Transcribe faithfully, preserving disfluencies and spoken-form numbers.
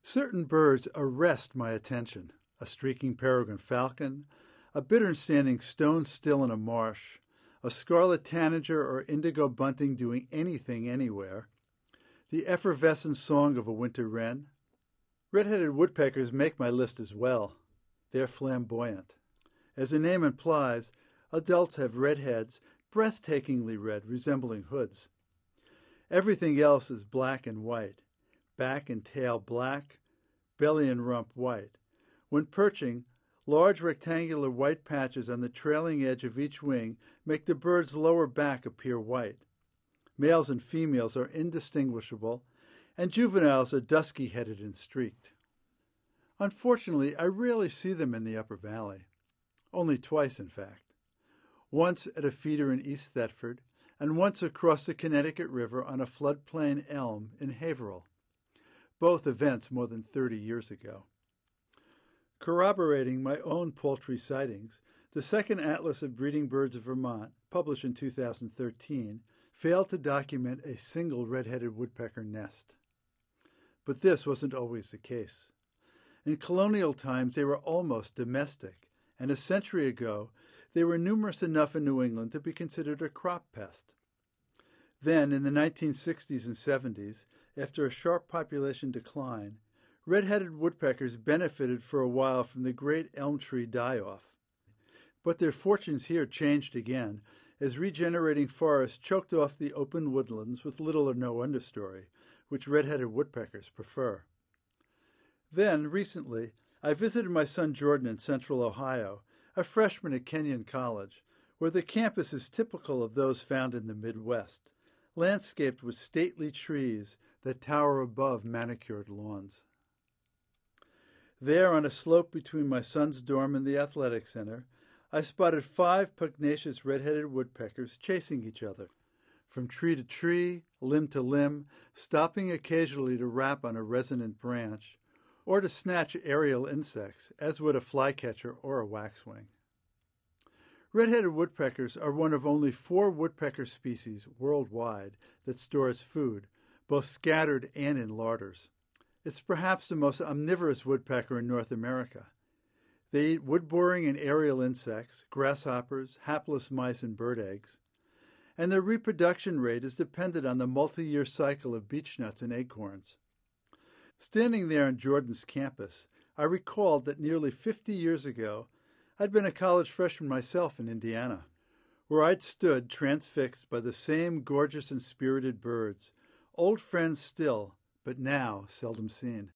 Certain birds arrest my attention. A streaking peregrine falcon, a bittern standing stone still in a marsh, a scarlet tanager or indigo bunting doing anything anywhere, the effervescent song of a winter wren. Red-headed woodpeckers make my list as well. They're flamboyant. As the name implies, adults have red heads, breathtakingly red, resembling hoods. Everything else is black and white. Back and tail black, belly and rump white. When perching, large rectangular white patches on the trailing edge of each wing make the bird's lower back appear white. Males and females are indistinguishable, and juveniles are dusky-headed and streaked. Unfortunately, I rarely see them in the Upper Valley. Only twice, in fact. Once at a feeder in East Thetford, and once across the Connecticut River on a floodplain elm in Haverhill. Both events more than thirty years ago. Corroborating my own poultry sightings, the second Atlas of Breeding Birds of Vermont, published in two thousand thirteen, failed to document a single red-headed woodpecker nest. But this wasn't always the case. In colonial times, they were almost domestic, and a century ago, they were numerous enough in New England to be considered a crop pest. Then, in the nineteen sixties and seventies, after a sharp population decline, red-headed woodpeckers benefited for a while from the great elm tree die-off. But their fortunes here changed again, as regenerating forests choked off the open woodlands with little or no understory, which red-headed woodpeckers prefer. Then, recently, I visited my son Jordan in central Ohio, a freshman at Kenyon College, where the campus is typical of those found in the Midwest, landscaped with stately trees that tower above manicured lawns. There, on a slope between my son's dorm and the athletic center, I spotted five pugnacious red-headed woodpeckers chasing each other, from tree to tree, limb to limb, stopping occasionally to rap on a resonant branch, or to snatch aerial insects, as would a flycatcher or a waxwing. Red-headed woodpeckers are one of only four woodpecker species worldwide that store its food, both scattered and in larders. It's perhaps the most omnivorous woodpecker in North America. They eat wood-boring and aerial insects, grasshoppers, hapless mice, and bird eggs. And their reproduction rate is dependent on the multi-year cycle of beechnuts and acorns. Standing there on Jordan's campus, I recalled that nearly fifty years ago, I'd been a college freshman myself in Indiana, where I'd stood transfixed by the same gorgeous and spirited birds, old friends still, but now seldom seen.